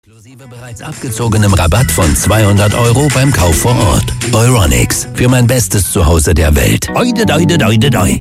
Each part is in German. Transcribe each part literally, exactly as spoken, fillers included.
Inklusive bereits abgezogenem Rabatt von zweihundert Euro beim Kauf vor Ort. Euronics. Für mein bestes Zuhause der Welt. Oide, doide, doide, doi.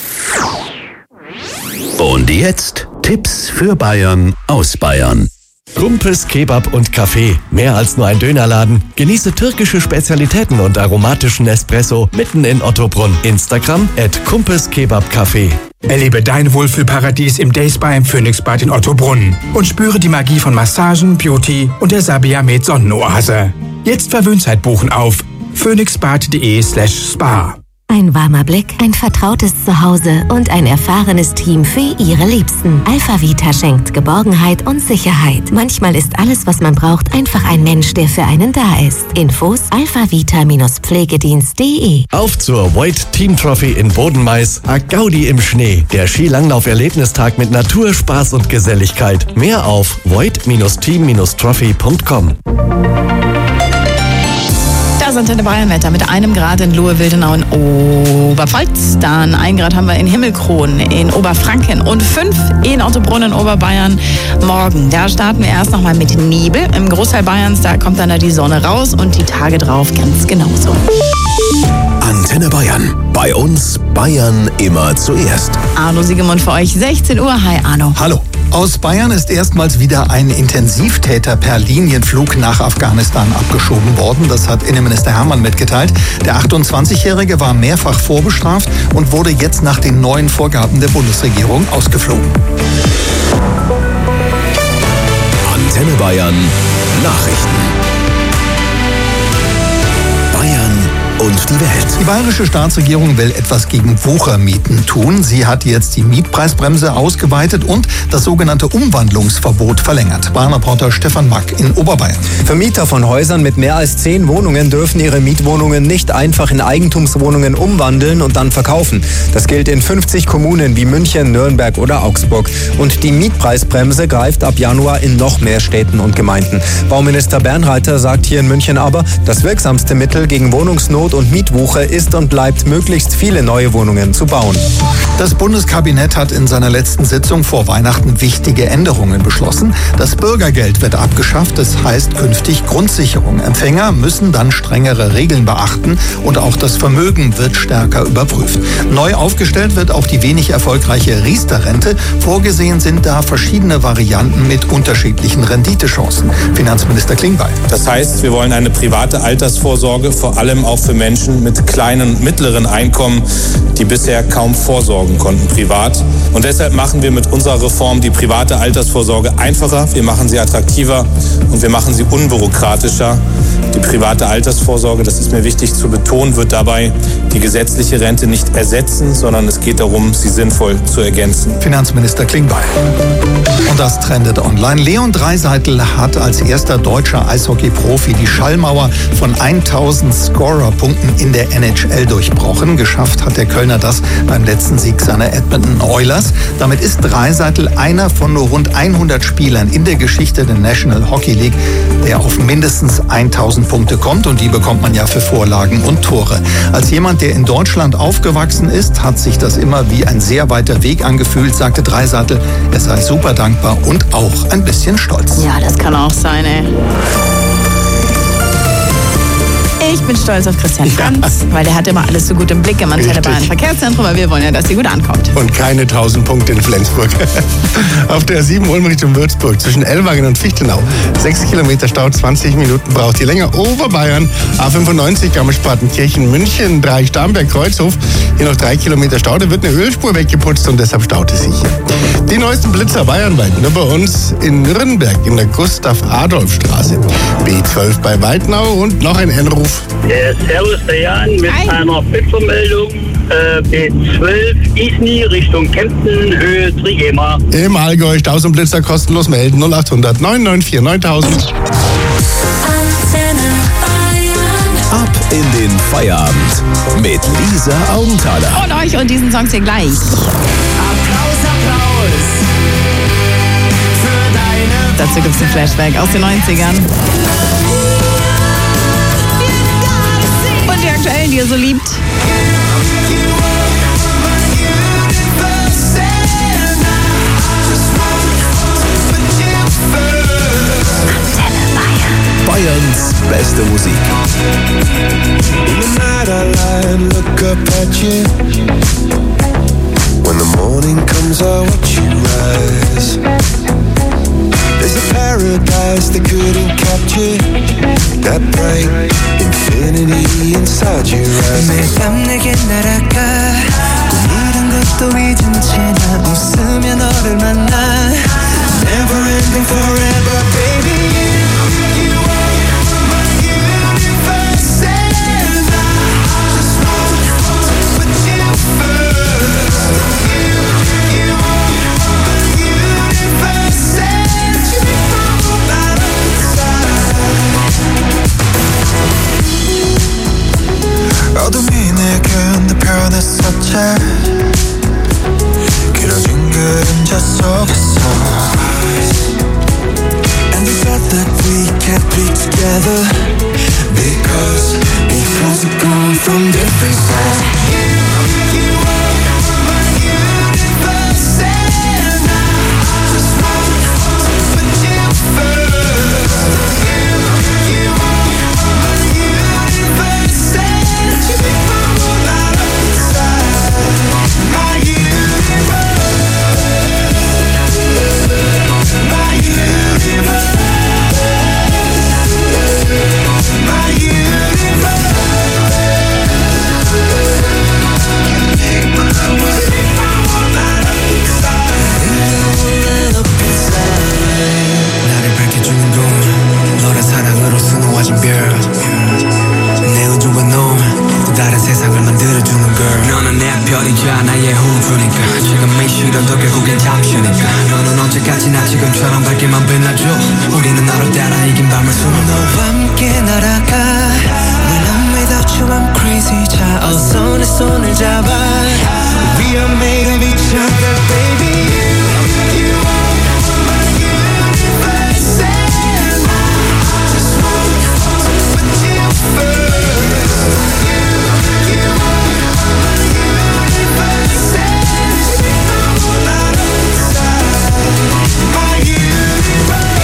Und jetzt Tipps für Bayern aus Bayern. Kumpes Kebab und Kaffee. Mehr als nur ein Dönerladen. Genieße türkische Spezialitäten und aromatischen Espresso mitten in Ottobrunn. Instagram at Kumpes Kebab Café. Erlebe dein Wohlfühlparadies im Day Spa im Phoenixbad in Ottobrunn und spüre die Magie von Massagen, Beauty und der Sabia Med Sonnenoase. Jetzt Verwöhnzeit buchen auf phoenixbad.de slash spa. Ein warmer Blick, ein vertrautes Zuhause und ein erfahrenes Team für Ihre Liebsten. Alpha Vita schenkt Geborgenheit und Sicherheit. Manchmal ist alles, was man braucht, einfach ein Mensch, der für einen da ist. Infos alphavita-pflegedienst punkt de. Auf zur Voigt Team Trophy in Bodenmais. A Gaudi im Schnee. Der Skilanglauf-Erlebnistag mit Natur, Spaß und Geselligkeit. Mehr auf voigt-team trophy punkt com. Das Antenne Bayern-Wetter mit einem Grad in Lohe-Wildenau in Oberpfalz. Dann ein Grad haben wir in Himmelkron in Oberfranken und fünf in Ottobrunn in Oberbayern. Morgen, da starten wir erst nochmal mit Nebel. Im Großteil Bayerns, da kommt dann da die Sonne raus und die Tage drauf ganz genauso. Antenne Bayern. Bei uns Bayern immer zuerst. Arno Siegemund für euch, sechzehn Uhr. Hi Arno. Hallo. Aus Bayern ist erstmals wieder ein Intensivtäter per Linienflug nach Afghanistan abgeschoben worden. Das hat Innenminister Hermann mitgeteilt. Der achtundzwanzigjährige war mehrfach vorbestraft und wurde jetzt nach den neuen Vorgaben der Bundesregierung ausgeflogen. Antenne Bayern Nachrichten. Und die Welt. Die bayerische Staatsregierung will etwas gegen Wuchermieten tun. Sie hat jetzt die Mietpreisbremse ausgeweitet und das sogenannte Umwandlungsverbot verlängert. Bayern-Reporter Stefan Mack in Oberbayern. Vermieter von Häusern mit mehr als zehn Wohnungen dürfen ihre Mietwohnungen nicht einfach in Eigentumswohnungen umwandeln und dann verkaufen. Das gilt in fünfzig Kommunen wie München, Nürnberg oder Augsburg. Und die Mietpreisbremse greift ab Januar in noch mehr Städten und Gemeinden. Bauminister Bernreiter sagt hier in München aber, das wirksamste Mittel gegen Wohnungsnot und Mietwucher ist und bleibt, möglichst viele neue Wohnungen zu bauen. Das Bundeskabinett hat in seiner letzten Sitzung vor Weihnachten wichtige Änderungen beschlossen. Das Bürgergeld wird abgeschafft, das heißt künftig Grundsicherung. Empfänger müssen dann strengere Regeln beachten und auch das Vermögen wird stärker überprüft. Neu aufgestellt wird auch die wenig erfolgreiche Riester-Rente. Vorgesehen sind da verschiedene Varianten mit unterschiedlichen Renditechancen. Finanzminister Klingbeil. Das heißt, wir wollen eine private Altersvorsorge, vor allem auch für Menschen mit kleinen und mittleren Einkommen, die bisher kaum vorsorgen konnten privat. Und deshalb machen wir mit unserer Reform die private Altersvorsorge einfacher, wir machen sie attraktiver und wir machen sie unbürokratischer. Die private Altersvorsorge, das ist mir wichtig zu betonen, wird dabei die gesetzliche Rente nicht ersetzen, sondern es geht darum, sie sinnvoll zu ergänzen. Finanzminister Klingbeil. Und das trendet online. Leon Draisaitl hat als erster deutscher Eishockey-Profi die Schallmauer von tausend Scorerpunkten in der N H L durchbrochen. Geschafft hat der Kölner das beim letzten Sieg seiner Edmonton Oilers. Damit ist Draisaitl einer von nur rund hundert Spielern in der Geschichte der National Hockey League, der auf mindestens tausend Punkte kommt, und die bekommt man ja für Vorlagen und Tore. Als jemand, der in Deutschland aufgewachsen ist, hat sich das immer wie ein sehr weiter Weg angefühlt, sagte Draisaitl. Er sei super dankbar und auch ein bisschen stolz. Ja, das kann auch sein, ey. Ich bin stolz auf Christian Franz, ja, weil der hat immer alles so gut im Blick im Antenne Bayern Verkehrszentrum, weil wir wollen ja, dass sie gut ankommt. Und keine tausend Punkte in Flensburg. Auf der sieben Ulm Richtung Würzburg zwischen Ellwangen und Fichtenau. sechs Kilometer Stau, zwanzig Minuten braucht ihr länger. Oberbayern, A fünfundneunzig, Garmisch-Partenkirchen, München, drei Starnberg, Kreuzhof. Hier noch drei Kilometer Stau, da wird eine Ölspur weggeputzt und deshalb staut es sich hier. Die neuesten Blitzer bayernweit, nur bei uns in Nürnberg in der Gustav-Adolf-Straße. B zwölf bei Weidnau und noch ein Anruf. Ja, servus, der Jan mit Hi. einer Blitzermeldung. Äh, B zwölf Isny Richtung Kempten, Höhe Trigema. Im Allgäu Staus und Blitzer kostenlos melden. null achthundert neun neun vier neuntausend. Ab in den Feierabend mit Lisa Augenthaler. Und euch und diesen Songs hier gleich. Applaus, Applaus für deine... Dazu gibt es ein Flashback aus den neunzigern. Und die aktuellen, die ihr so liebt. beste Musik. In the night I lie and look up at you. When the morning comes I watch you rise. There's a paradise they couldn't capture. That bright infinity inside your eyes. 매일 밤 내게 날아가 꿈이란 것도 잊은 채 나 웃으며 너를 만나. Never ending forever baby. You, you are my universe and I just want to put you first. You, you are my universe and you know that inside. 어둠이 내겐 더 변했었지. 길어진 그림자 속에서 And the thought that we can't be together Because, because we've come from different sides. You, you are my universe and I just want to put you first. You, you are my universe and you become all out of inside. My universe. 나를 밝혀주는 건 너란 사랑으로 수놓아진 별. 내 우주와 너 또 다른 세상을 만들어주는 girl. 너는 내 별이자 나의 우주니까 지금의 시련도 결국엔 잠시니까 너는 언제까지나 지금처럼 밝게만 빛나줘. 우리는 너를 따라 이긴 밤을 수놓아. 너와 함께 날아가 When I'm without you I'm crazy. 자 어서 내 손을 잡아. We are made of each other baby. You, you are my universe and I just want to put you first. You, you are my universe and you become all out of inside. My universe.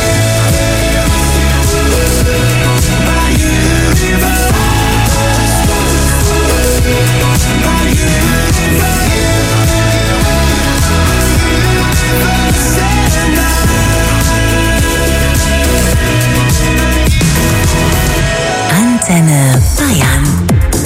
My universe. My universe. Antenne Bayern.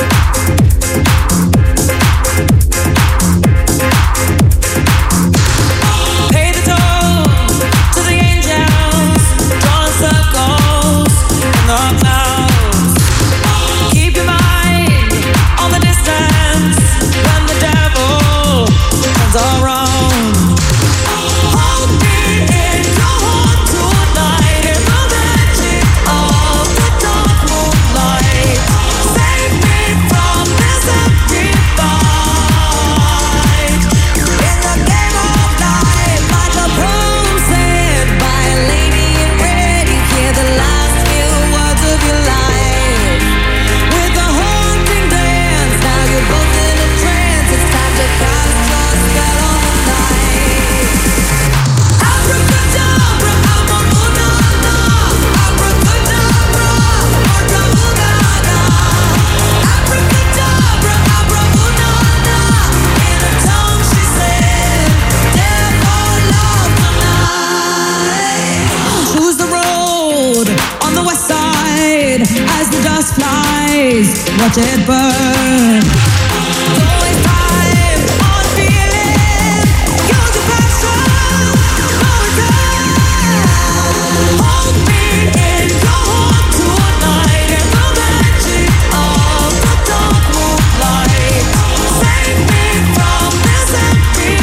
Watch it burn. Don't waste time on feeling. Use your passion. Overtime. Hold me in your heart tonight. In the magic of the dark moonlight. Save me from this empty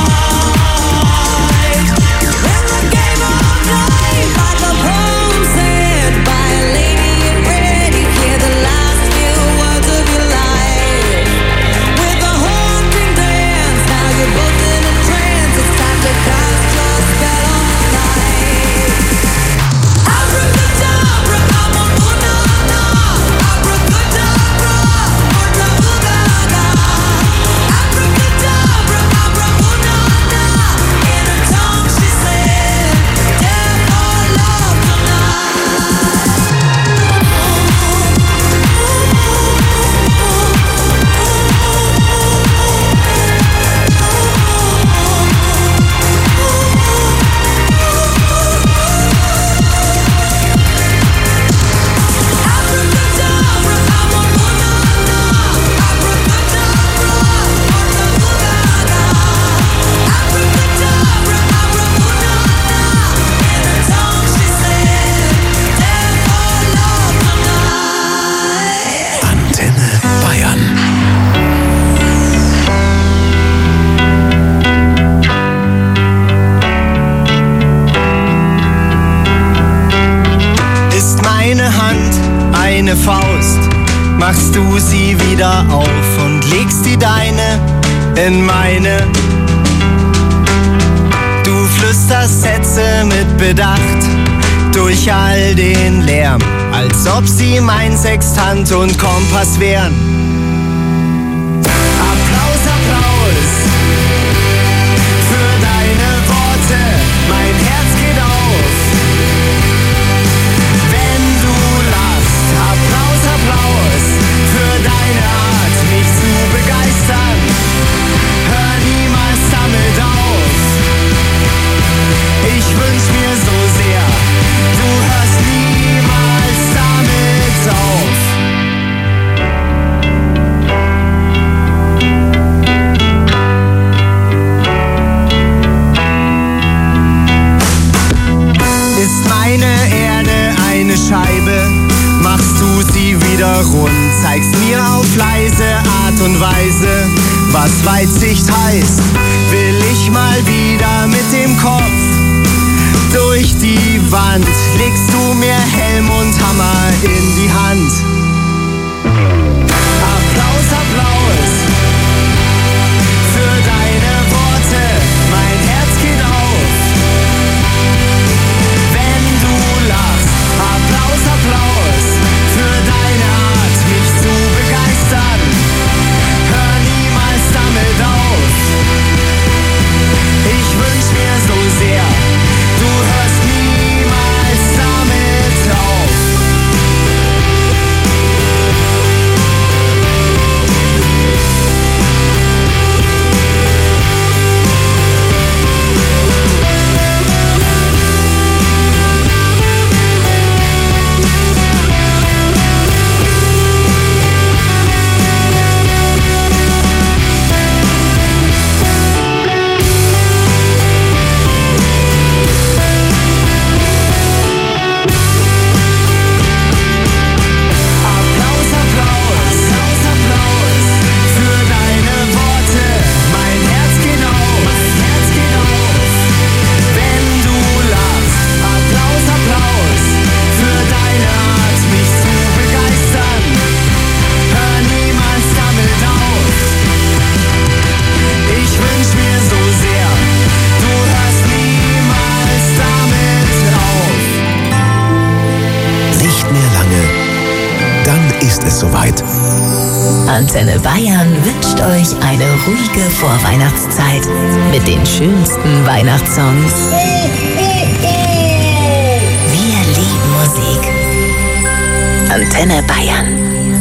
fight. In the game of life, like a poem said by a lady in red. You hear the last few words of your life. meine Faust, machst du sie wieder auf und legst die deine in meine. Du flüsterst Sätze mit Bedacht durch all den Lärm, als ob sie mein Sextant und Kompass wären. Applaus, Applaus für deine Worte, mein Herz geht auf, wenn du lachst. Applaus, Applaus für deine Art, mich zu begeistern. Hör niemals damit auf. Ich wünsch mir so sehr, du hörst niemals damit auf. Ist meine Erde eine Scheibe, machst du sie wieder rund, zeigst mir auf leise Art und Weise, was Weitsicht heißt. Will ich mal wieder mit dem Kopf durch die Wand, legst du mir Helm und Hammer in die Hand. Applaus, Applaus für deine Worte, mein Herz geht auf, wenn du lachst. Applaus, Applaus für deine Art, mich zu begeistern. Hör niemals damit auf. Ich wünsch mir so sehr, du hörst niemals damit auf. Soweit. Antenne Bayern wünscht euch eine ruhige Vorweihnachtszeit mit den schönsten Weihnachtssongs. Wir lieben Musik. Antenne Bayern.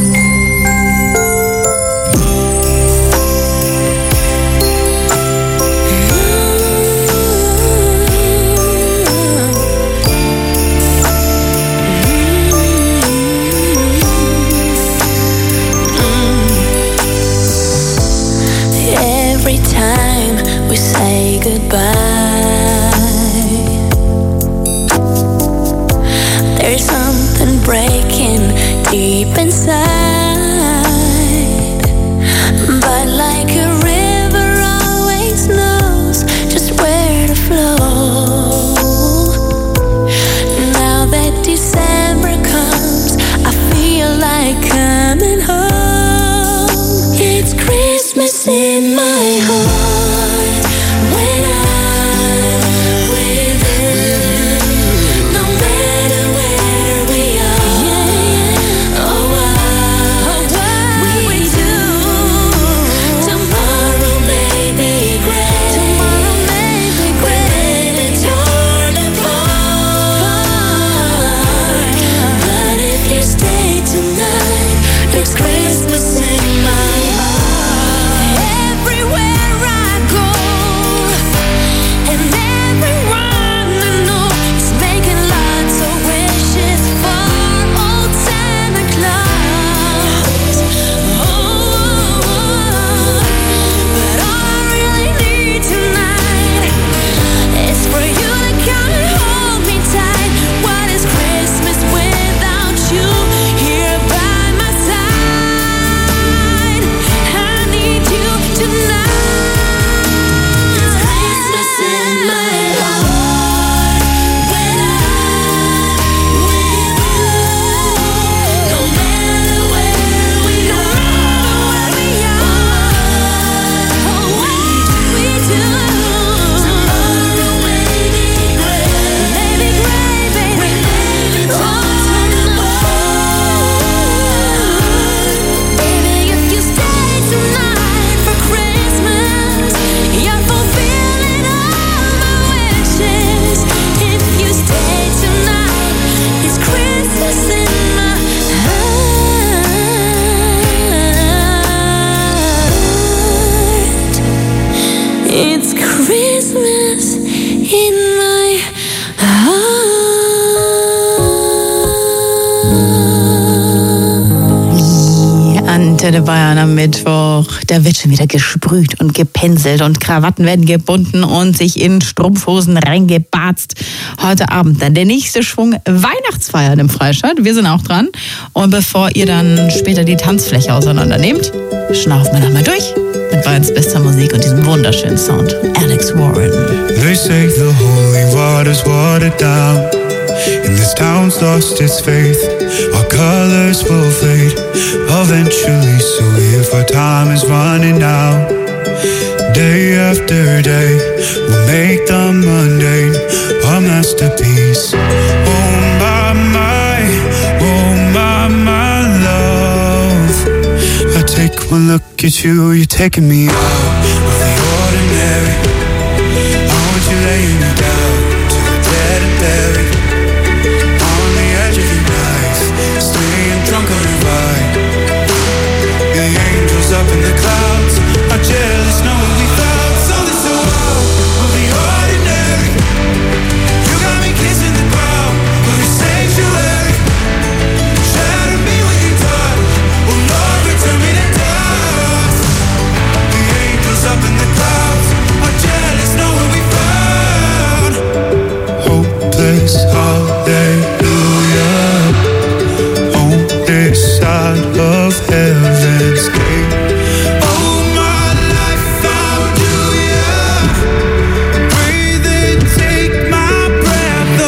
We say goodbye. There's something breaking deep inside. Antenne Bayern am Mittwoch. Da wird schon wieder gesprüht und gepinselt und Krawatten werden gebunden und sich in Strumpfhosen reingebatzt. Heute Abend dann der nächste Schwung Weihnachtsfeiern im Freistaat. Wir sind auch dran. Und bevor ihr dann später die Tanzfläche auseinandernehmt, schnaufen wir nochmal durch mit Bayerns bester Musik und diesem wunderschönen Sound. Alex Warren. They say the holy water's watered down, and this town's lost its faith. Our colors will fade eventually, so if our time is running out, day after day, we'll make the mundane a masterpiece. Oh my, my, oh my, my love. I take one look at you, you're taking me out of the ordinary. I want you laying me down to the dead and buried. Drunk on your ride. The angels up in the clouds are jealous knowing we found something so out of the ordinary. You got me kissing the ground of your sanctuary. Shatter me when you touch. Oh Lord, return me to dust. The angels up in the clouds are jealous knowing we found hopeless hallelujah. This side of heaven's gate. Oh, my life found you, yeah. Breathe and take my breath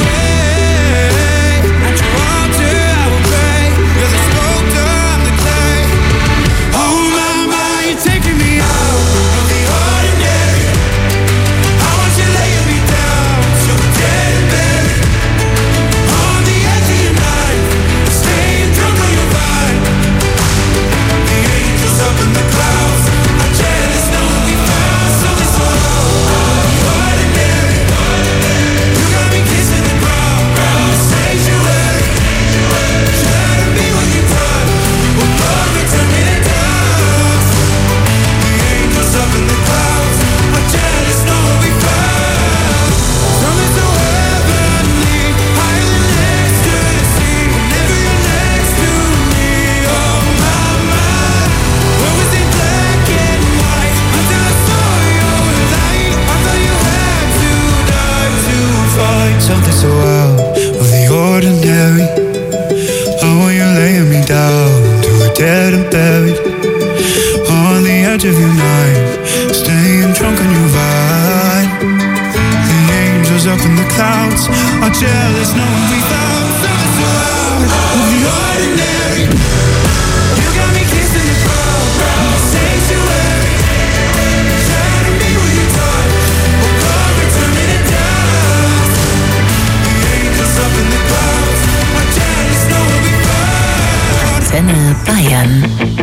away. At your altar I will pray. You're the sculptor, I'm the clay. Oh, my, my, you're taking me out of the ordinary. I want you laying me down so we're dead and buried. On the edge of your knife, staying drunk on your ride. The angels up in the clouds are jealous knowing we found something so ordinary. You got me kissing the ground, ground sanctuary. Shatter me when you touch. Oh Lord, return me to dust. The angels up in the clouds are jealous knowing we found something so heavenly, higher than ecstasy. Whenever you're next to me, oh my, my. Where was it black and white until I saw your light? I thought you had to die to find something so out of the ordinary. Oh, you're laying me down to a dead and buried. On the edge of your knife, staying drunk on your vine. The angels up in the clouds are jealous knowing we found something so out of the ordinary. You got me kissing the ground, ground sanctuary. Shatter me when you touch. Oh God, return me to dust. The angels up in the clouds are jealous knowing we found. Antenne Bayern.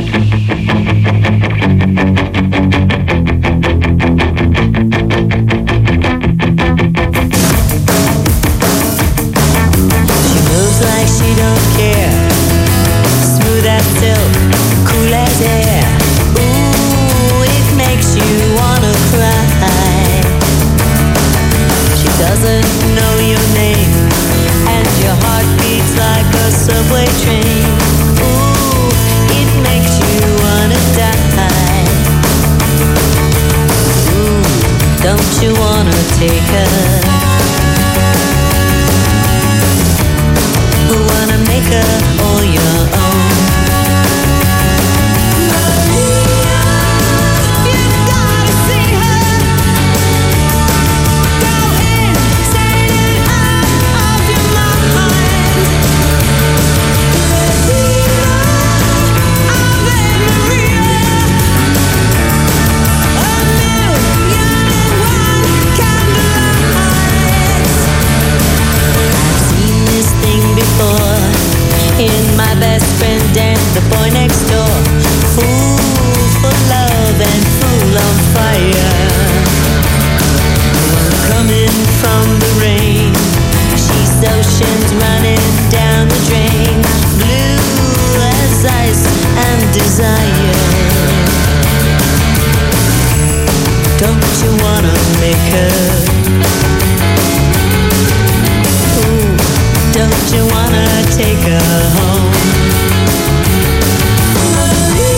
She moves like she don't care. Smooth as silk, cool as air. Ooh, it makes you wanna cry. She doesn't know your name, and your heart beats like a subway train. Ooh, it makes you wanna die. Ooh, don't you wanna take her? Wanna make her all your own. You gotta see her. Go insane and out of your mind. Ave Maria. A million and one candlelights. I've seen this thing before in my best friend and the boy next door. Fool for love and fool on fire. One coming from the rain. She's oceans running down the drain. Blue as ice and desire. Don't you wanna make her? Ooh, don't you wanna take her home?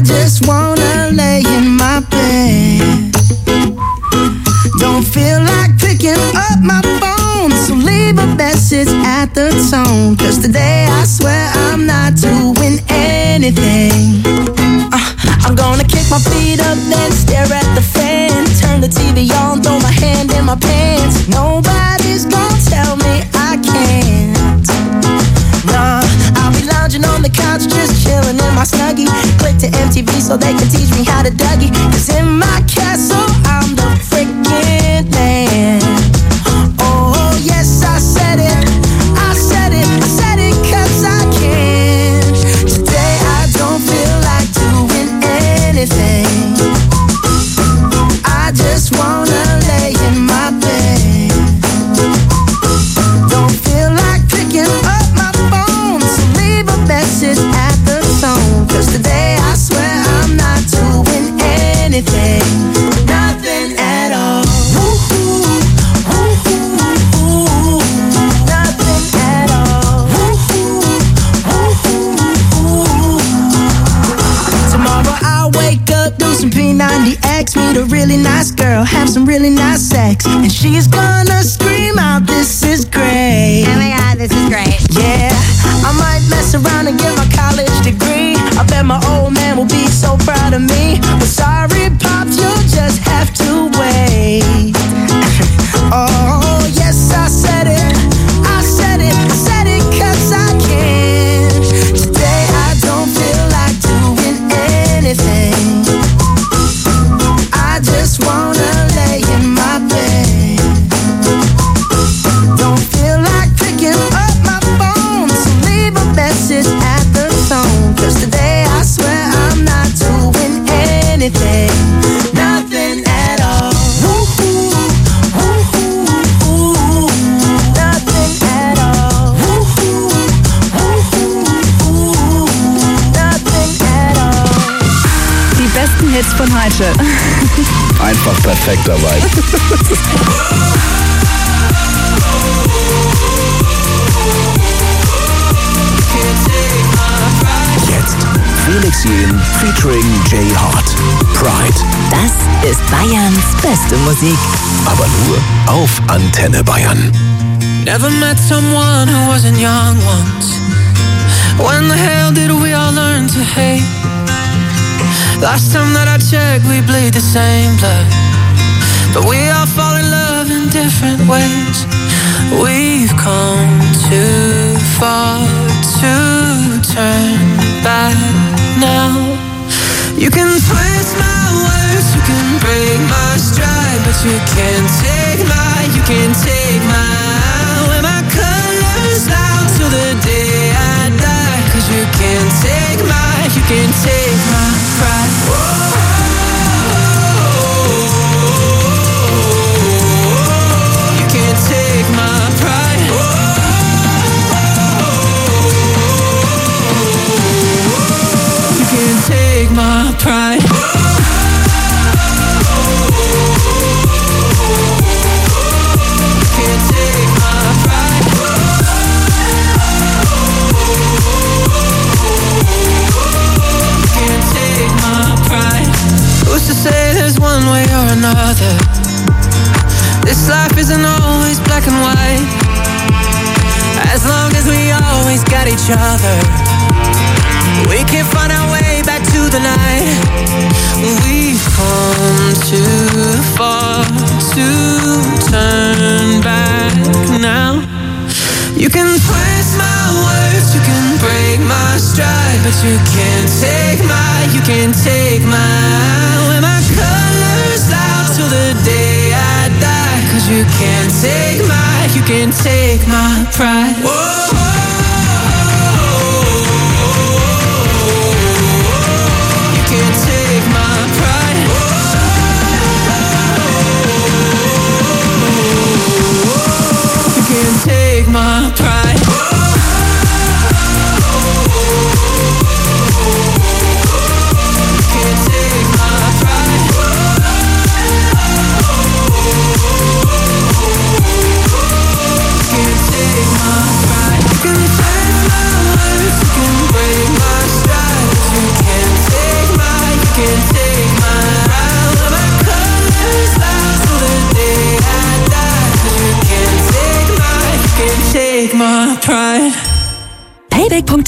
I just wanna lay in my bed. Don't feel like picking up my phone, so leave a message at the tone. Cause today I swear I'm not doing anything. uh, I'm gonna kick my feet up, then stare at the fan. Turn the T V on, throw my hand in my pants. Nobody's gonna tell me I can't. Nah, I'll be lounging on the couch, just chilling in my Snuggie. Click to M T V so they can teach me how to Dougie. Cause in my castle, I'm the freaking man. Oh, yes, I said it. I said it. I said it cause I can. Today I don't feel like doing anything. I just wanna lay in my bed. Don't feel like picking up my phone, so leave a message at the tone. Cause today I swear I'm not doing anything. Nothing at all. Woo-hoo, woo-hoo, woo-hoo. Nothing at all. Woo-hoo, woo-hoo, woo-hoo. Tomorrow I'll wake up, do some P ninety X, meet a really nice girl, have some really nice sex, and she's gonna scream out, this is great. Oh my god, this is great. Yeah, I might mess around and get my college degree. I bet my old man will be so proud of me. But sorry, Pops, you'll just have to wait. Oh, yes, I said it. I said it. I said it cause I can. Today I don't feel like doing anything. I just wanna lay in my bed. Don't feel like picking up my phone, so leave a message at the tone. Cause today I swear I'm not doing anything. Nothing at all. Woo-hoo, woo-hoo, woo-hoo. Nothing at all. Woo-hoo, woo-hoo, woo-hoo. Nothing at all. Die besten Hits von heute. Einfach perfekt dabei. Jetzt Felix Jähn featuring Jay Hart. Pride. Das ist Bayerns beste Musik. Aber nur auf Antenne Bayern. Never met someone who wasn't young once. When the hell did we all learn to hate? Last time that I checked, we bleed the same blood, but we all fall in love in different ways. We've come too far to turn back now. You can twist my words, you can break my stride, but you can't take my, you can't take my, wear my colors out till the day I die. Cause you can't take my, you can't take my pride. You can't take my pride. You can't take my pride. Can't take my pride. Can't take my pride. Who's to say there's one way or another? This life isn't always black and white. As long as we always got each other, we can find our way back to the night. We've come too far to turn back now. You can twist my words, you can break my stride, but you can't take my, you can't take my, wear my colors out till the day I die. Cause you can't take my, you can't take my pride. Whoa. You can't take my pride. You can't take my pride. Can't take my pride. Can't take my pride.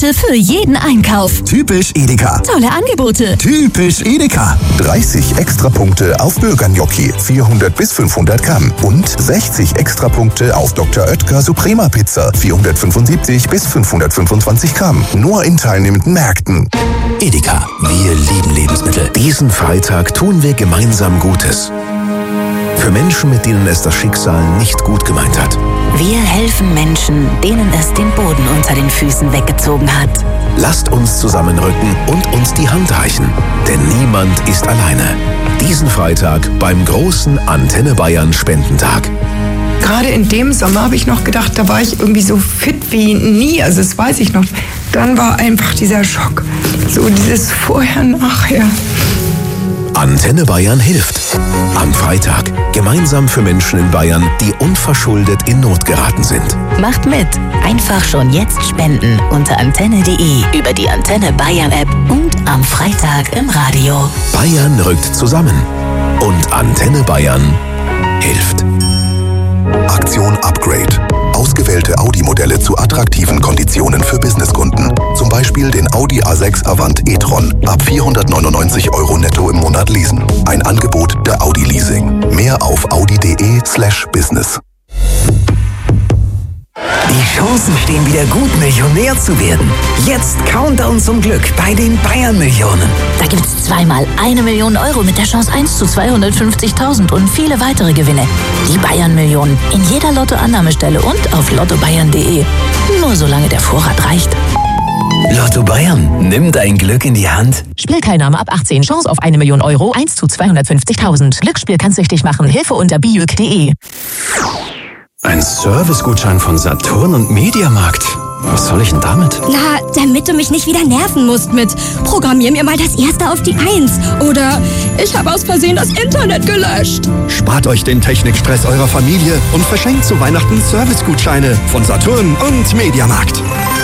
Punkte für jeden Einkauf. Typisch Edeka. Tolle Angebote. Typisch Edeka. dreißig Extrapunkte auf Bürgergnocchi, vierhundert bis fünfhundert Gramm. Und sechzig Extrapunkte auf Doktor Oetker Suprema Pizza, vierhundertfünfundsiebzig bis fünfhundertfünfundzwanzig Gramm. Nur in teilnehmenden Märkten. Edeka. Wir lieben Lebensmittel. Diesen Freitag tun wir gemeinsam Gutes. Für Menschen, mit denen es das Schicksal nicht gut gemeint hat. Wir helfen Menschen, denen es den Boden unter den Füßen weggezogen hat. Lasst uns zusammenrücken und uns die Hand reichen. Denn niemand ist alleine. Diesen Freitag beim großen Antenne Bayern Spendentag. Gerade in dem Sommer habe ich noch gedacht, da war ich irgendwie so fit wie nie. Also das weiß ich noch. Dann war einfach dieser Schock. So dieses Vorher-Nachher. Antenne Bayern hilft. Am Freitag. Gemeinsam für Menschen in Bayern, die unverschuldet in Not geraten sind. Macht mit. Einfach schon jetzt spenden unter antenne punkt de, über die Antenne Bayern App und am Freitag im Radio. Bayern rückt zusammen. Und Antenne Bayern hilft. Aktion Upgrade. Ausgewählte Audi-Modelle zu attraktiven Konditionen für Businesskunden. Zum Beispiel den Audi A sechs Avant e-tron. Ab vierhundertneunundneunzig Euro netto im Monat leasen. Ein Angebot der Audi Leasing. Mehr auf audi punkt de slash business. Die Chancen stehen wieder gut, Millionär zu werden. Jetzt Countdown zum Glück bei den Bayern-Millionen. Da gibt's zweimal eine Million Euro mit der Chance eins zu zweihundertfünfzigtausend und viele weitere Gewinne. Die Bayern-Millionen in jeder Lottoannahmestelle und auf lotto bayern punkt de. Nur solange der Vorrat reicht. Lotto Bayern, nimm dein Glück in die Hand. Spielteilnahme ab achtzehn, Chance auf eine Million Euro, eins zu zweihundertfünfzigtausend. Glücksspiel kann süchtig machen, Hilfe unter biuk punkt de. Ein Servicegutschein von Saturn und Mediamarkt. Was soll ich denn damit? Na, damit du mich nicht wieder nerven musst mit programmier mir mal das Erste auf die Eins oder ich habe aus Versehen das Internet gelöscht. Spart euch den Technikstress eurer Familie und verschenkt zu Weihnachten Servicegutscheine von Saturn und Mediamarkt.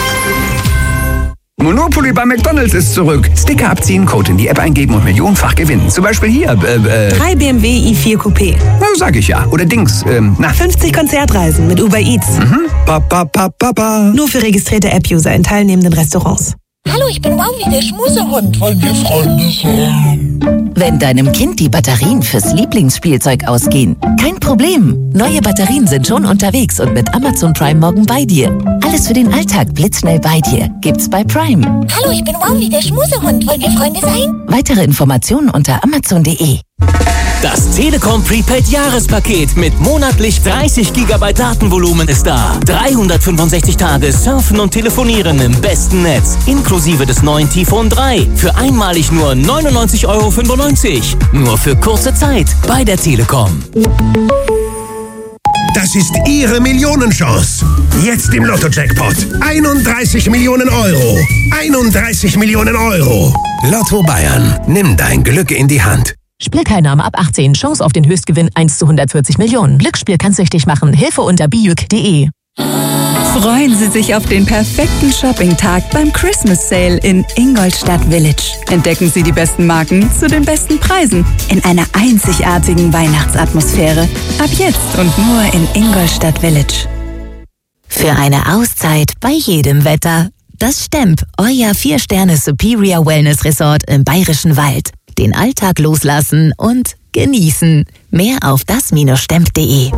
Monopoly bei McDonald's ist zurück. Sticker abziehen, Code in die App eingeben und millionenfach gewinnen. Zum Beispiel hier, äh, äh... Drei B M W i vier Coupé. Na, sag ich ja. Oder Dings, ähm, na. fünfzig Konzertreisen mit Uber Eats. Mhm. Ba, ba, ba, ba, ba. Nur für registrierte App-User in teilnehmenden Restaurants. Hallo, ich bin Wowi, der Schmusehund. Wollen wir Freunde sein? Wenn deinem Kind die Batterien fürs Lieblingsspielzeug ausgehen, kein Problem. Neue Batterien sind schon unterwegs und mit Amazon Prime morgen bei dir. Alles für den Alltag blitzschnell bei dir. Gibt's bei Prime. Hallo, ich bin Wowi, der Schmusehund. Wollen wir Freunde sein? Weitere Informationen unter amazon punkt de. Das Telekom Prepaid Jahrespaket mit monatlich dreißig Gigabyte Datenvolumen ist da. dreihundertfünfundsechzig Tage surfen und telefonieren im besten Netz. Inklusive des neuen T-Phone drei. Für einmalig nur neunundneunzig Euro fünfundneunzig. Nur für kurze Zeit bei der Telekom. Das ist Ihre Millionenchance. Jetzt im Lotto-Jackpot. einunddreißig Millionen Euro. einunddreißig Millionen Euro. Lotto Bayern. Nimm dein Glück in die Hand. Spielteilnahme ab achtzehn, Chance auf den Höchstgewinn eins zu hundertvierzig Millionen. Glücksspiel kann süchtig machen, Hilfe unter biuk punkt de. Freuen Sie sich auf den perfekten Shopping-Tag beim Christmas Sale in Ingolstadt Village. Entdecken Sie die besten Marken zu den besten Preisen in einer einzigartigen Weihnachtsatmosphäre. Ab jetzt und nur in Ingolstadt Village. Für eine Auszeit bei jedem Wetter. Das Stemp, euer vier Sterne Superior Wellness Resort im Bayerischen Wald. Den Alltag loslassen und genießen. Mehr auf das Stemp punkt de.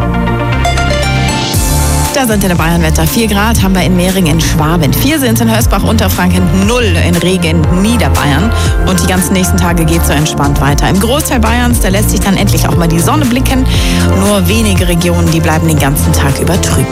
Da sind in der Bayernwetter. vier Grad haben wir in Mehring in Schwaben. vier sind in Hörsbach, Unterfranken, null in Regen, Niederbayern. Und die ganzen nächsten Tage geht so entspannt weiter. Im Großteil Bayerns, da lässt sich dann endlich auch mal die Sonne blicken. Nur wenige Regionen, die bleiben den ganzen Tag über trüb.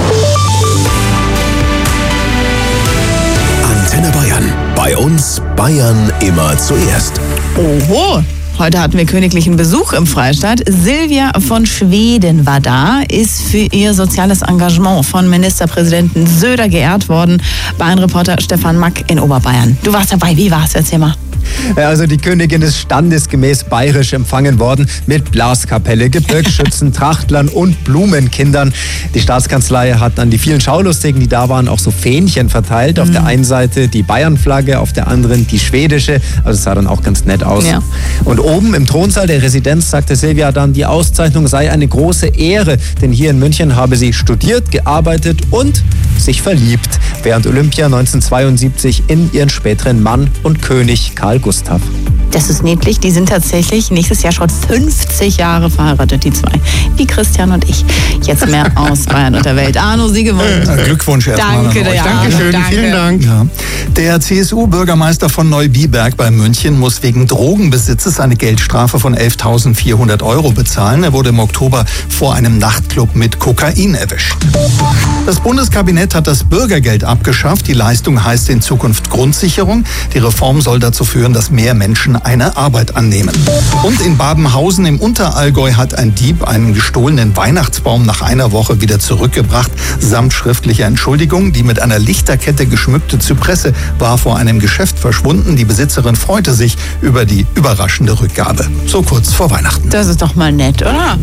Antenne Bayern. Bei uns Bayern immer zuerst. Oho! Heute hatten wir königlichen Besuch im Freistaat. Silvia von Schweden war da, ist für ihr soziales Engagement von Ministerpräsidenten Söder geehrt worden. Bayern-Reporter Stefan Mack in Oberbayern. Du warst dabei, wie war's? Erzähl mal. Also die Königin ist standesgemäß bayerisch empfangen worden mit Blaskapelle, Gebirgsschützen, Trachtlern und Blumenkindern. Die Staatskanzlei hat an die vielen Schaulustigen, die da waren, auch so Fähnchen verteilt. Auf mhm. der einen Seite die Bayernflagge, auf der anderen die schwedische. Also es sah dann auch ganz nett aus. Ja. Und oben im Thronsaal der Residenz sagte Silvia dann, die Auszeichnung sei eine große Ehre, denn hier in München habe sie studiert, gearbeitet und sich verliebt, während Olympia neunzehnhundertzweiundsiebzig in ihren späteren Mann und König Karl Gustav. Das ist niedlich. Die sind tatsächlich nächstes Jahr schon fünfzig Jahre verheiratet, die zwei. Wie Christian und ich. Jetzt mehr aus Bayern und der Welt. Arno Siegemund. Äh, Glückwunsch erstmal. Danke, an euch. ja, Dankeschön, danke. vielen Dank. Ja. Der C S U-Bürgermeister von Neubiberg bei München muss wegen Drogenbesitzes eine Geldstrafe von elftausendvierhundert Euro bezahlen. Er wurde im Oktober vor einem Nachtclub mit Kokain erwischt. Das Bundeskabinett hat das Bürgergeld abgeschafft. Die Leistung heißt in Zukunft Grundsicherung. Die Reform soll dazu führen, dass mehr Menschen eine Arbeit annehmen. Und in Babenhausen im Unterallgäu hat ein Dieb einen gestohlenen Weihnachtsbaum nach einer Woche wieder zurückgebracht, samt schriftlicher Entschuldigung. Die mit einer Lichterkette geschmückte Zypresse war vor einem Geschäft verschwunden. Die Besitzerin freute sich über die überraschende Rückgabe. So kurz vor Weihnachten. Das ist doch mal nett, oder?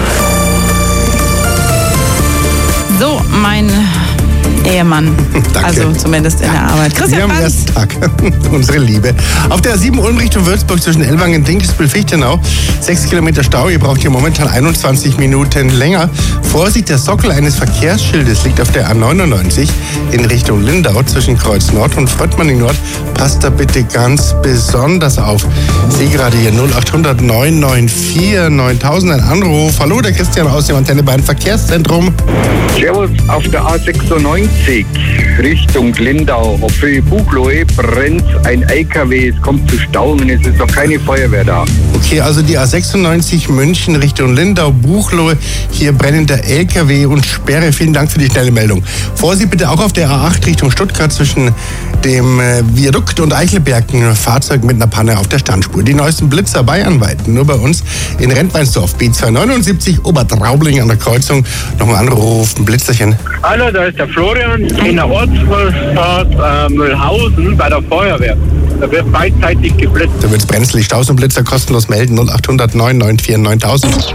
So, mein Ehemann. Danke. Also zumindest in der Arbeit. Christian Wir am ersten Tag. Unsere Liebe. Auf der A sieben Ulm Richtung Würzburg zwischen Ellwangen, Dinkelsbühl, Fichtenau. Sechs Kilometer Stau. Ihr braucht hier momentan einundzwanzig Minuten länger. Vorsicht, der Sockel eines Verkehrsschildes liegt auf der A neunundneunzig in Richtung Lindau zwischen Kreuz Nord und Fröttmanning Nord. Passt da bitte ganz besonders auf. Ich sehe gerade hier null achthundert neunhundertvierundneunzig neuntausend ein Anruf. Hallo, der Christian aus dem Antenne Bayern Verkehrszentrum. Servus, auf der A sechsundneunzig Richtung Lindau. Auf die Buchloe brennt ein L K W. Es kommt zu Stauen. Es ist noch keine Feuerwehr da. Okay, also die A sechsundneunzig München Richtung Lindau, Buchloe. Hier brennender L K W und Sperre. Vielen Dank für die schnelle Meldung. Vorsicht bitte auch auf der A acht Richtung Stuttgart zwischen dem äh, Viadukt und Eichelberg. Ein Fahrzeug mit einer Panne auf der Standspur. Die neuesten Blitzer bayernweit. Nur bei uns in Rentmeinsdorf. B zweihundertneunundsiebzig Obertraubling an der Kreuzung. Noch ein Anruf, ein Blitzerchen. Hallo, da ist der Florian in der Ortsvorstadt äh, Mühlhausen bei der Feuerwehr. Da wird beidseitig geblitzt. Da wird es brenzlig. Staus und Blitzer kostenlos melden. null achthundert neunhundertvierundneunzig neuntausend.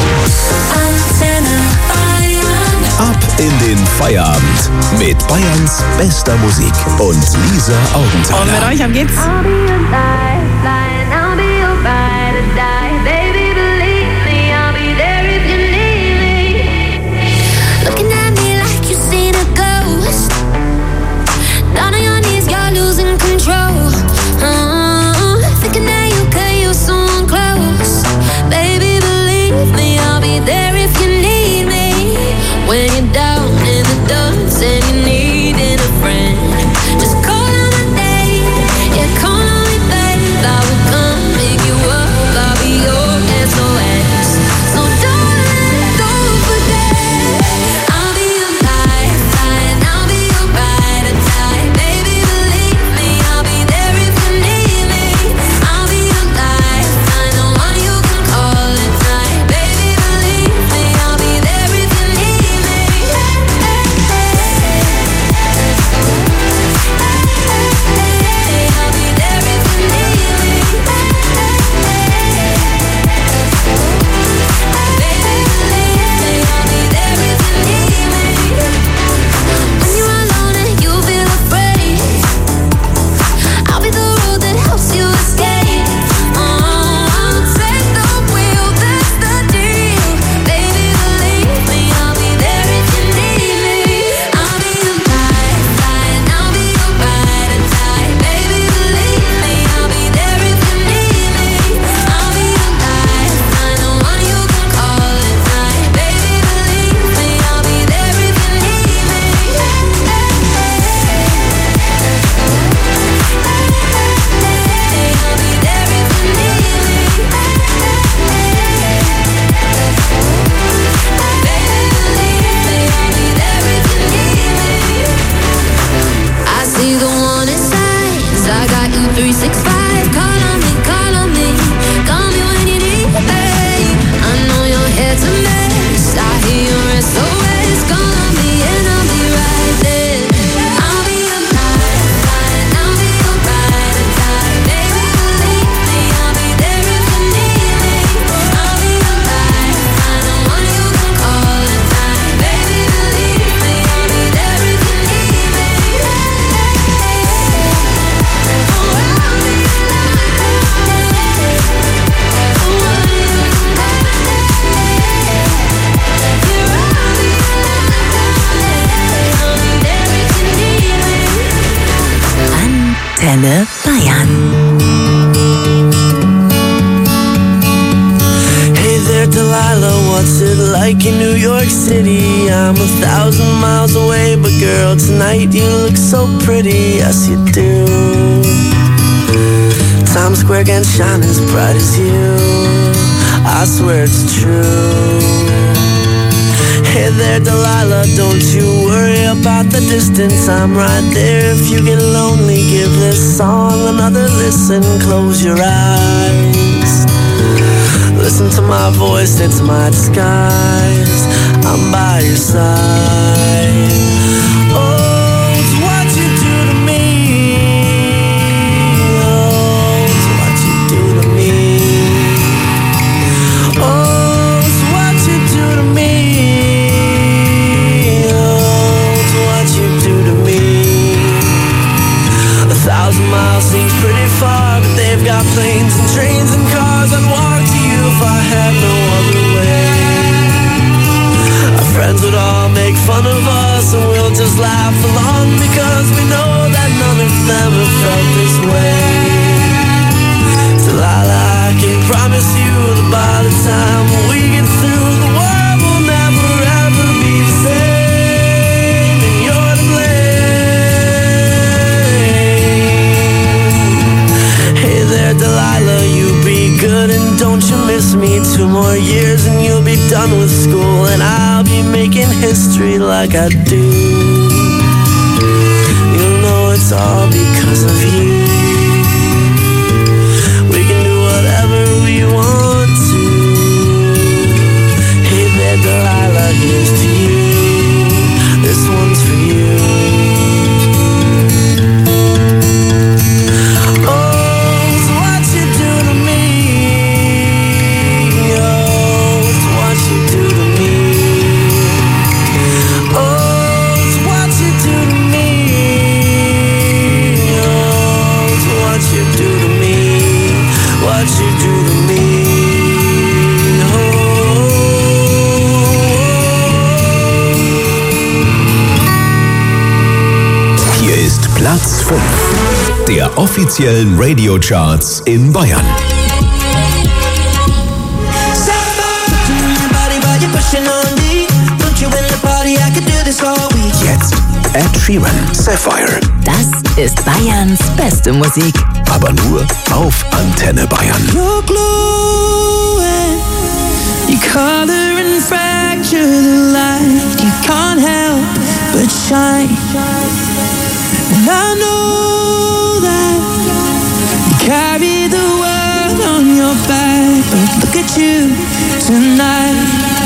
Ab in den Feierabend mit Bayerns bester Musik und Lisa Augenthaler. Und mit euch, ab geht's. What's it like in New York City? I'm a thousand miles away, but girl, tonight you look so pretty. Yes, you do. Times Square can't shine as bright as you. I swear it's true. Hey there, Delilah, don't you worry about the distance. I'm right there. If you get lonely, give this song another listen. Close your eyes. Listen to my voice, it's my disguise. I'm by your side. Oh, it's what you do to me. Oh, it's what you do to me. Oh, it's what you do to me. Oh, it's what you do to me. A thousand miles seems pretty far, but they've got planes and trains and cars. I'd walk to you if I had no other way. Our friends would all make fun of us, and we'll just laugh along, because we know that none of them have felt this way. Delilah, I can promise you that by the time we get through, the world will never ever be the same, and you're to blame. Hey there, Delilah, you be good and don't you miss me. Two more years and you'll be done with school, and I'll be making history like I do. You'll know it's all because of you. We can do whatever we want to. Hey there, Delilah, here's to you. This one's for you. Platz fünf der offiziellen Radio-Charts in Bayern. Jetzt Ed Sheeran, Sapphire. Das ist Bayerns beste Musik. Aber nur auf Antenne Bayern. You're glowing, you color and fracture the light. You can't help but shine. And I know that you carry the world on your back, but look at you tonight.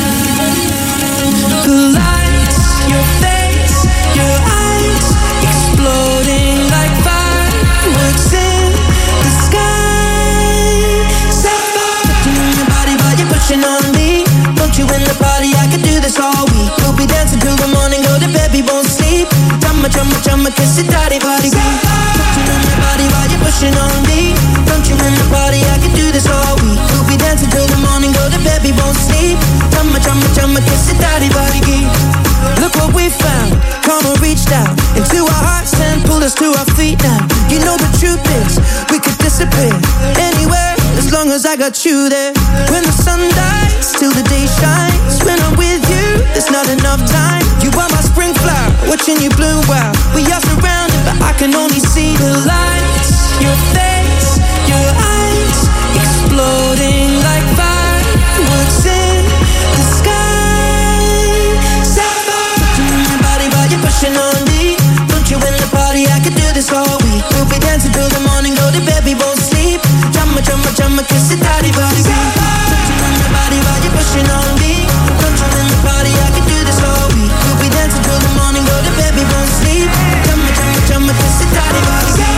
The lights, your face, your eyes, exploding like fireworks in the sky. Sapphire, touching on your body while you're pushing on me. Don't you in the party? I could do this all week. We'll be dancing till the morning, go to bed, we won't sleep. Chumma, chumma, chumma, kiss it, daddy, body, beat. Touching on your body while you're pushing on me. Don't you in the party? I could do this all week. We'll be dancing till the morning, go to bed, we won't sleep. Chumma, chumma, chumma, kiss it, daddy, body, beat. Look what we found. Karma reached out into our hearts and pulled us to our feet now. You know the truth is, we could disappear anywhere as long as I got you there. When the sun dies, till the day shines. When I'm with you, there's not enough time. You are my spring flower, watching you bloom wild. We are surrounded, but I can only see the lights. Your face, your eyes, exploding like fireworks in the sky. Sapphire, touching on your body while you're pushing on me. Don't you in the party? I could do this all week. We'll be dancing till the morning, go to bed, we won't sleep. Chumma, chumma, chumma, kiss it, daddy, body, beat. Touching on your body while you're pushing on me. Don't you in the party? I could do this all week. We'll be dancing till the morning, go to bed, we won't sleep. Chumma, chumma, chumma, kiss it, daddy, body, beat.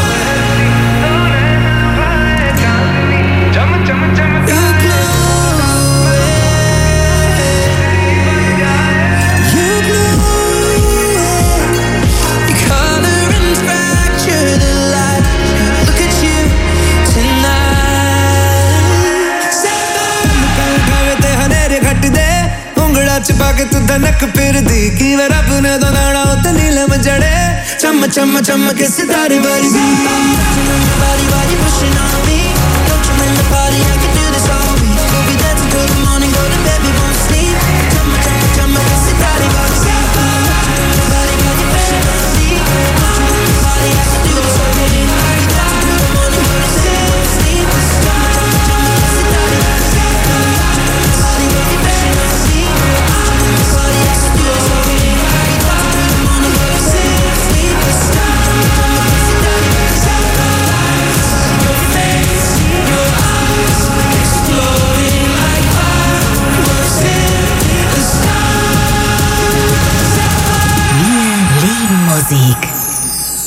चिपा के तू धनक फिर दी कि वे रब ने दोनाड़ा उत नीलम जड़े चम चम चम के सितारे वाली दी body while you pushing on me. Don't you in the party? I can do this all week. We'll be dancing till the morning, go to bed, we won't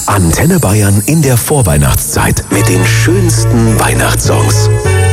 Antenne Bayern in der Vorweihnachtszeit mit den schönsten Weihnachtssongs.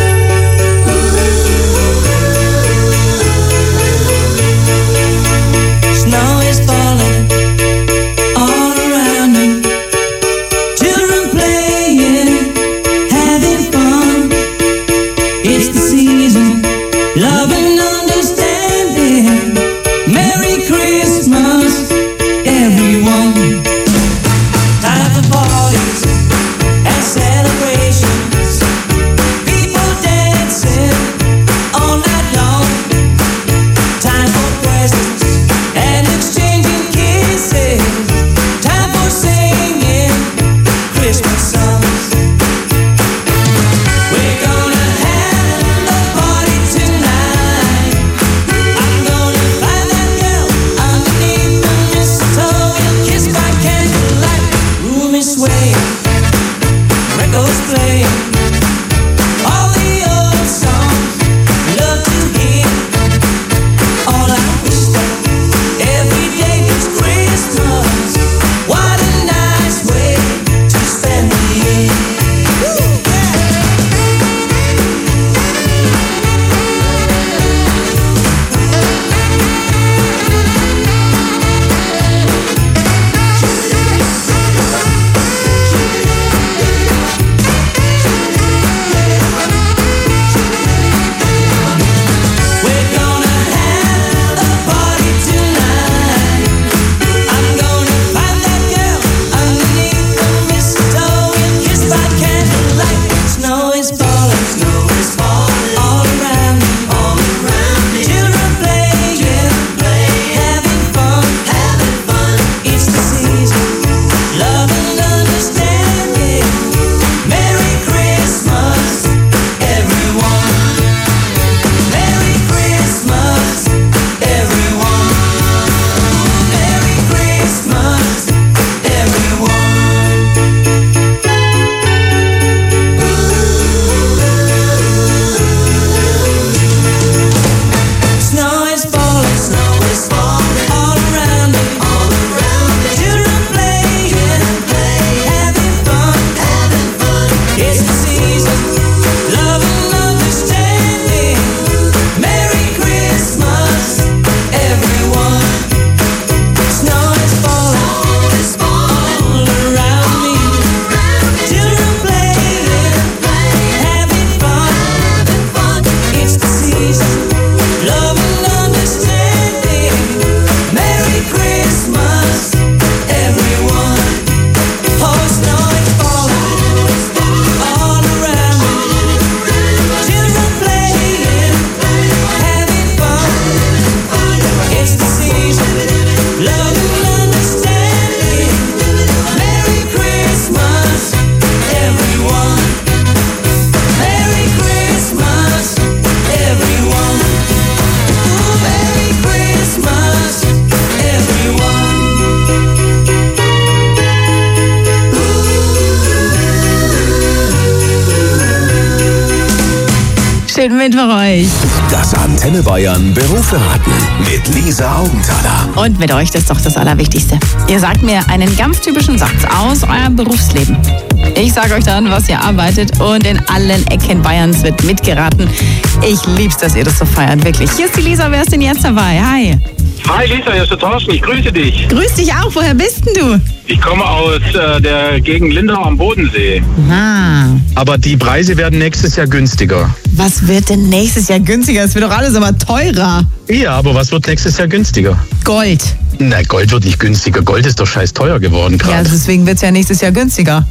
Snow is falling all around me. Children playing, having fun. It's the season, love and understanding. Merry Christmas, everyone. Time for parties and celebrations. People dancing all night long. Time for presents and exchanging kisses. Time for singing Christmas songs. We're gonna have a party tonight. I'm gonna find that girl underneath the mistletoe and kiss by candlelight. Room is swaying, records playing, all the old songs we love to hear. All I wish that every day was Christmas. What a nice way to spend the year. We're gonna have a party tonight. I'm gonna find that girl underneath the mistletoe and kiss by candlelight. Snow is falling, snow is falling all around me, all around me. Children playing, playing, having fun, having fun. It's the season, love and understanding. Merry Christmas, everyone. Merry Christmas, everyone. Merry Christmas, everyone. Snow is falling, snow is falling all around me, all around me. Children playing, playing, having fun, having fun. It's the season, love and understanding. Merry Christmas, everyone. Snow is falling, is falling all around me. Children playing, playing, having fun, having fun. It's the season, love and understanding. Merry Christmas, everyone. Oh, snow is falling all around me. Children playing, having fun. It's the season, love and understanding. Merry Christmas, everyone. Merry Christmas, everyone. Ooh, Merry Christmas, everyone. Schönen Mittwoch euch. Das Antenne Bayern Berufsverraten mit Lisa Augenthaler. Und mit euch, das ist doch das Allerwichtigste. Ihr sagt mir einen ganz typischen Satz aus eurem Berufsleben. Ich sage euch dann, was ihr arbeitet, und in allen Ecken Bayerns wird mitgeraten. Ich lieb's, dass ihr das so feiert, wirklich. Hier ist die Lisa, wer ist denn jetzt dabei? Hi. Hi Lisa, hier ist der Thorsten, ich grüße dich. Grüß dich auch, woher bist denn du? Ich komme aus äh, der Gegend Lindau am Bodensee. Ah. Aber die Preise werden nächstes Jahr günstiger. Was wird denn nächstes Jahr günstiger? Es wird doch alles immer teurer. Ja, aber was wird nächstes Jahr günstiger? Gold. Na, Gold wird nicht günstiger. Gold ist doch scheiß teuer geworden Ja, gerade. deswegen wird es ja nächstes Jahr günstiger.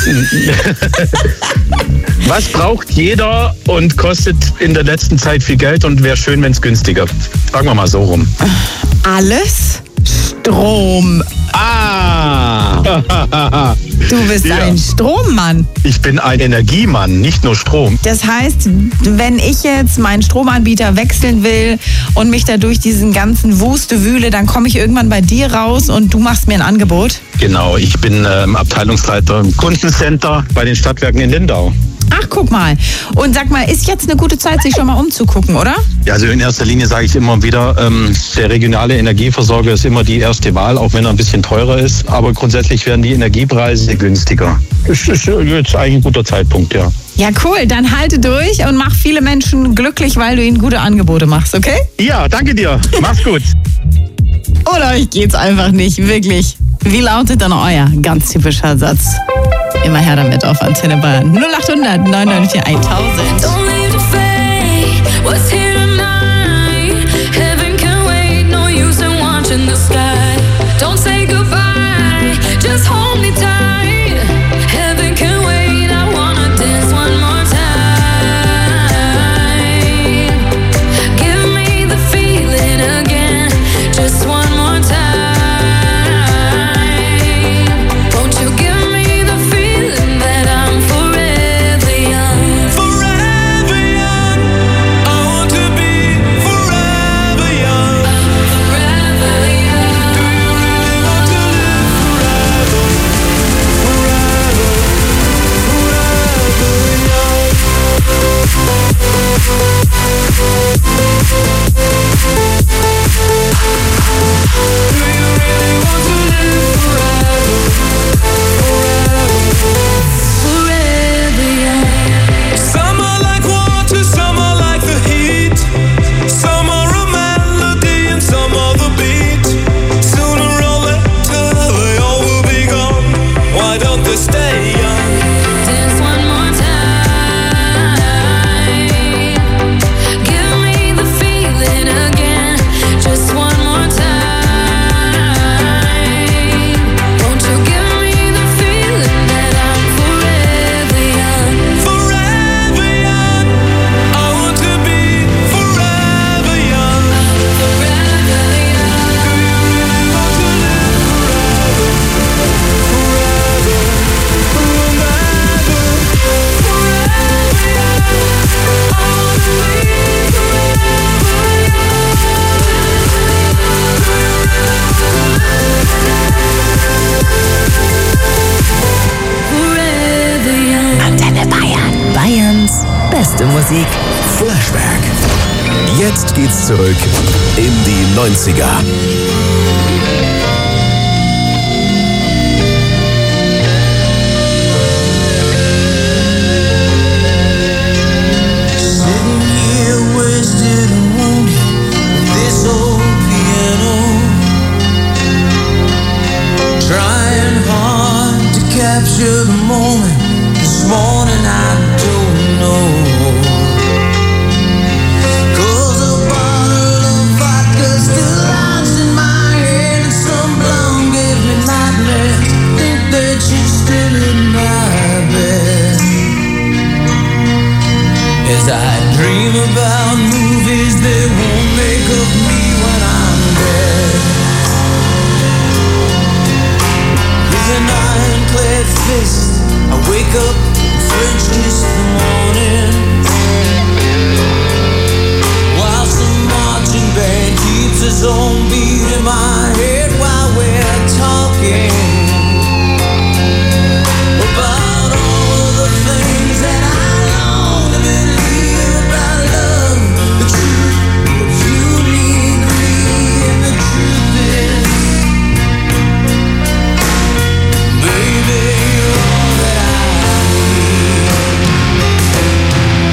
Was braucht jeder und kostet in der letzten Zeit viel Geld und wäre schön, wenn es günstiger? Fragen wir mal so rum. Alles? Strom. Ah! Du bist Ja. ein Strommann. Ich bin ein Energiemann, nicht nur Strom. Das heißt, wenn ich jetzt meinen Stromanbieter wechseln will und mich da durch diesen ganzen Wuste wühle, dann komme ich irgendwann bei dir raus und du machst mir ein Angebot? Genau, ich bin ähm, Abteilungsleiter im Kundencenter bei den Stadtwerken in Lindau. Ach, guck mal. Und sag mal, ist jetzt eine gute Zeit, sich schon mal umzugucken, oder? Ja, also in erster Linie sage ich immer wieder, ähm, der regionale Energieversorger ist immer die erste Wahl, auch wenn er ein bisschen teurer ist. Aber grundsätzlich werden die Energiepreise günstiger. Das ist jetzt eigentlich ein guter Zeitpunkt, ja. Ja, cool. Dann halte durch und mach viele Menschen glücklich, weil du ihnen gute Angebote machst, okay? Ja, danke dir. Mach's gut. Oder euch geht's einfach nicht, wirklich. Wie lautet dann euer ganz typischer Satz? Immer her damit auf Antenne Bayern. null acht hundert neun neun vier tausend. Don't leave to fade what's here tonight. Heaven can wait, no use in watching the sky. Don't say goodbye, just hold me tight. Heaven can wait, I wanna dance one more time. Give me the feeling again, just one more time. Won't you give me the feeling that I'm forever young? Forever young, I want to be forever young. Forever young. Do you really want to live forever? Forever, forever young. Do you really want to live forever? Forever young. Some are like water, some are like the heat. Some are a melody and some are the beat. Sooner or later they all will be gone. Why don't they stay young? Dance one more time. Give me the feeling again, just one more time. Won't you give me the feeling that I'm forever young? Forever young, I want to be forever young. Forever young. Do you really want to live forever? Forever, forever, forever young. I want to be forever young. Antenne Bayern. Bayerns beste Musik. Flashback. Jetzt geht's zurück in die neunziger. Sitting here wasted and wounded with this old piano, trying hard to capture the moment. This morning I don't know, 'cause a bottle of vodka still lies in my head, and some blonde gave me nightmares. Think that she's still in my bed. As I dream about movies that won't make of me when I'm dead. With an ironclad fist, I wake up and French kiss the morning, while some marching band keeps its own beat in my head while we're talking about all of the things that I long to believe about love, the truth, what you need me, and the truth is, baby, you're all that I need.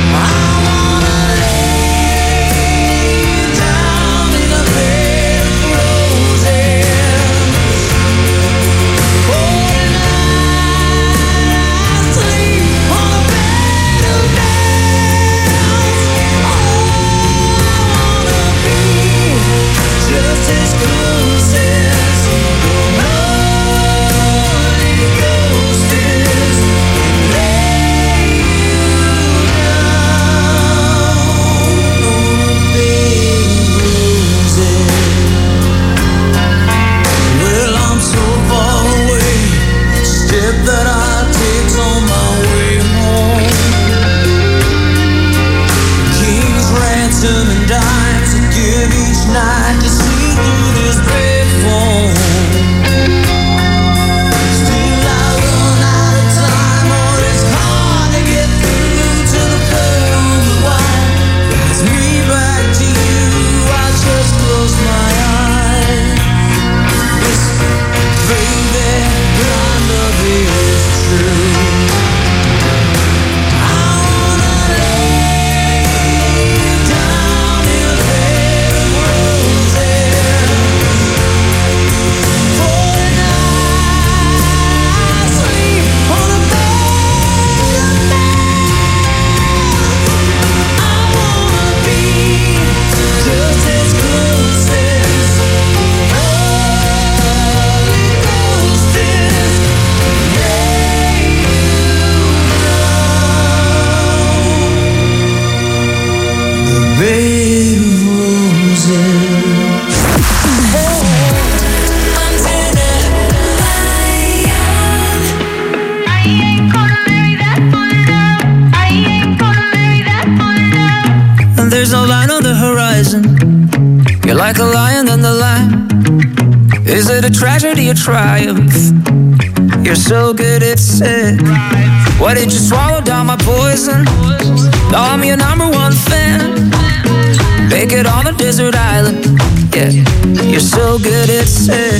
there's no line on the horizon. You're like a lion in the lamb. Is it a tragedy or triumph? You're so good at it. Why did you swallow down my poison? Now I'm your number one fan. Make it on a desert island. Yeah, you're so good at it.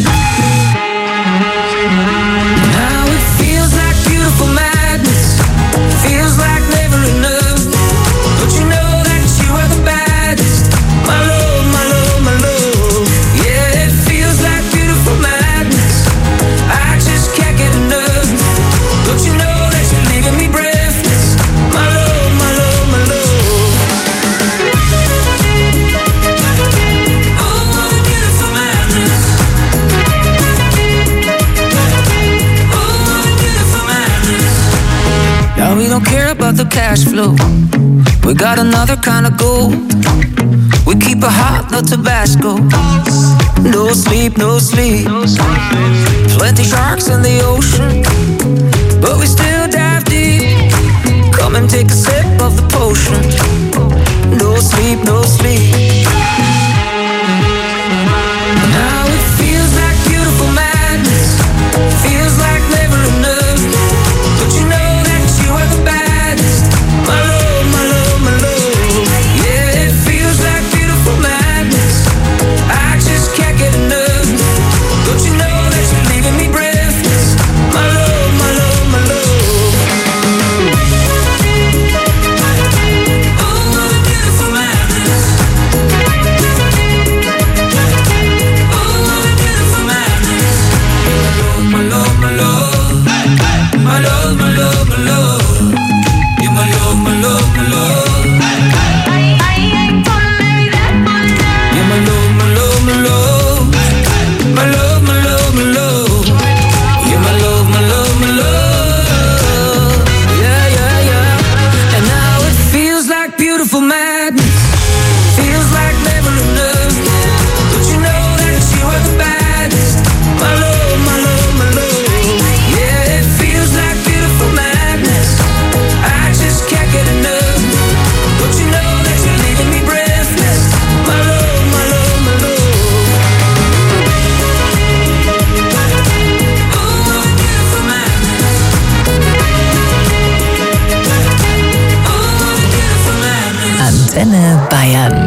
Now it feels like beautiful madness. Feels like never enough. Don't you know that you are the baddest? My love, my love, my love. Yeah, it feels like beautiful madness. I just can't get enough. Don't you know that you're leaving me breathless? My love, my love, my love. Now we don't care about the cash flow. We got another kind of gold. We keep it hot, no Tabasco. No sleep, no sleep. Plenty sharks in the ocean, but we still dive deep. Come and take a sip of the potion. No sleep, no sleep. Now it feels like beautiful madness. Feels like never enough. Don't you know that you are the baddest? My love, my love, my love. Yeah, it feels like beautiful madness. I just can't get enough. Don't you know that you're leaving me breathless? My love, my love, my love. Oh, what a beautiful madness. Oh, what a beautiful madness. My love, my love. My love, my love, my love. You're my love, my love, my love. You're my love, my love, my love. My love, my love, my love. You're my love, my love, my love. Yeah, yeah, yeah. And now it feels like beautiful madness. Feels like never enough. Don't you know that you are the baddest? My love, my love, my love. Yeah, it feels like beautiful madness. I just can't get enough. Don't you know that you're leaving me breathless? My love, my love, my love. Oh, what a beautiful madness. Oh, what a beautiful madness. Antenne Bayern.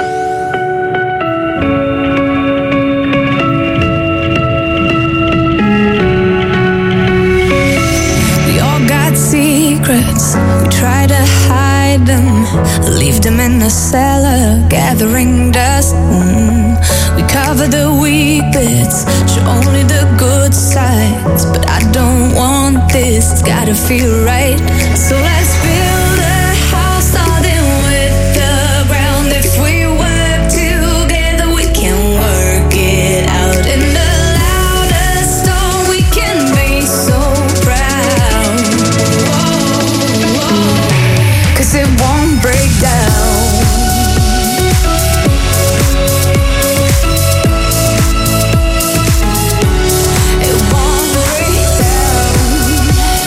We all got secrets, we try to hide them, leave them in the cellar, gathering dust. Mm. We cover the weak bits, show only the good sides, but I don't want this, it's gotta feel right. So let's build a house starting with the ground. If we work together, we can work it out. In the loudest storm, we can be so proud. Whoa, whoa. Cause it won't break down. It won't break down.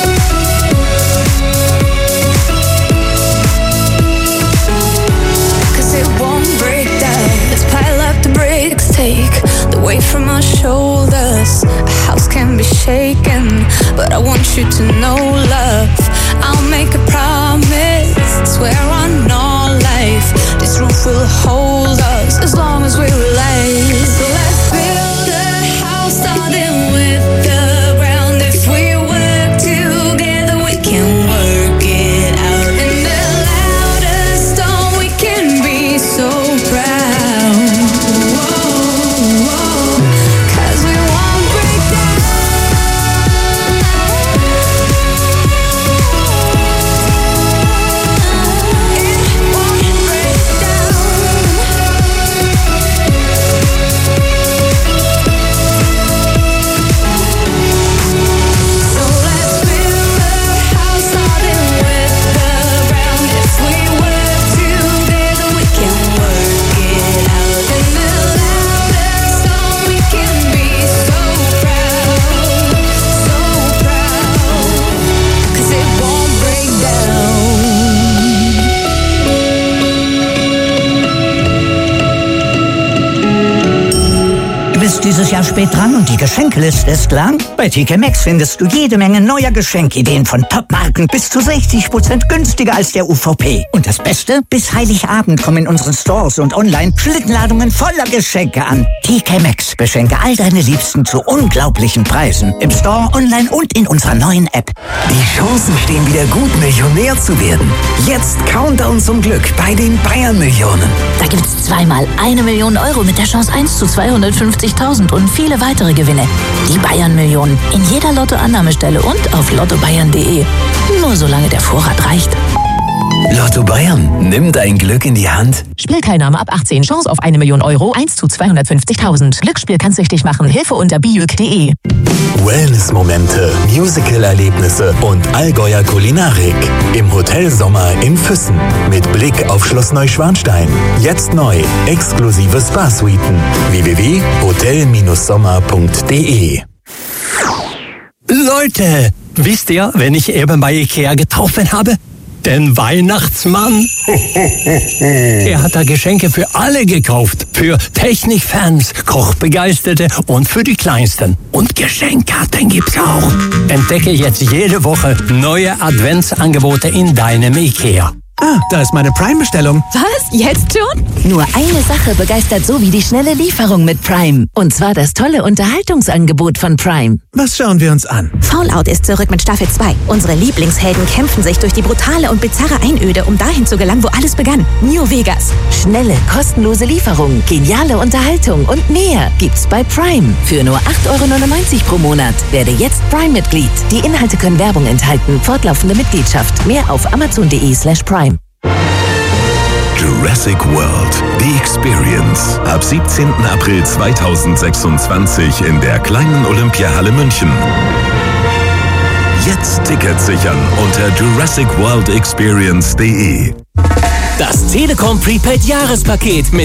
Cause it won't break down. Let's pile up the bricks, take the weight from our shoulders. A house can be shaken, but I want you to know, love, I'll make a promise, swear on all life, this roof will hold us as long as we're alive. So let's build a house starting with the ground. If we work together, we can work it out. In the loudest storm, we can be so proud. Whoa, whoa. Cause we won't break down. dieses Jahr spät dran und die Geschenkeliste ist lang? Bei T K Maxx findest du jede Menge neuer Geschenkideen von Top-Marken bis zu sechzig Prozent günstiger als der U V P. Und das Beste? Bis Heiligabend kommen in unseren Stores und online Schlittenladungen voller Geschenke an. T K Maxx, beschenke all deine Liebsten zu unglaublichen Preisen. Im Store, online und in unserer neuen App. Die Chancen stehen wieder gut, Millionär zu werden. Jetzt Countdown zum Glück bei den Bayern-Millionen. Da gibt's zweimal eine Million Euro mit der Chance eins zu zweihundertfünfzigtausend und viele weitere Gewinne. Die Bayern-Millionen in jeder Lottoannahmestelle und auf lotto bayern punkt de. Nur solange der Vorrat reicht. Lotto Bayern, nimm dein Glück in die Hand. Spielteilnahme ab achtzehn. Chance auf eine Million Euro. eins zu zweihundertfünfzigtausend. Glücksspiel kann süchtig machen. Hilfe unter bijuk punkt de. Wellness-Momente, Musical-Erlebnisse und Allgäuer Kulinarik. Im Hotel Sommer in Füssen. Mit Blick auf Schloss Neuschwanstein. Jetzt neu. Exklusive Spa-Suiten. w w w punkt hotel sommer punkt de. Leute, wisst ihr, wen ich eben bei Ikea getroffen habe? Den Weihnachtsmann. Er hat da Geschenke für alle gekauft. Für Technikfans, Kochbegeisterte und für die Kleinsten. Und Geschenkkarten gibt's auch. Entdecke jetzt jede Woche neue Adventsangebote in deinem Ikea. Ah, da ist meine Prime-Bestellung. Was? Jetzt schon? Nur eine Sache begeistert so wie die schnelle Lieferung mit Prime. Und zwar das tolle Unterhaltungsangebot von Prime. Was schauen wir uns an? Fallout ist zurück mit Staffel zwei. Unsere Lieblingshelden kämpfen sich durch die brutale und bizarre Einöde, um dahin zu gelangen, wo alles begann. New Vegas. Schnelle, kostenlose Lieferung, geniale Unterhaltung und mehr gibt's bei Prime. Für nur acht Euro neunundneunzig pro Monat. Werde jetzt Prime-Mitglied. Die Inhalte können Werbung enthalten. Fortlaufende Mitgliedschaft. Mehr auf amazon punkt de slash prime. Jurassic World, The Experience. Ab siebzehnten April zweitausendsechsundzwanzig in der kleinen Olympiahalle München. Jetzt Tickets sichern unter jurassic world experience punkt de. Das Telekom Prepaid Jahrespaket mit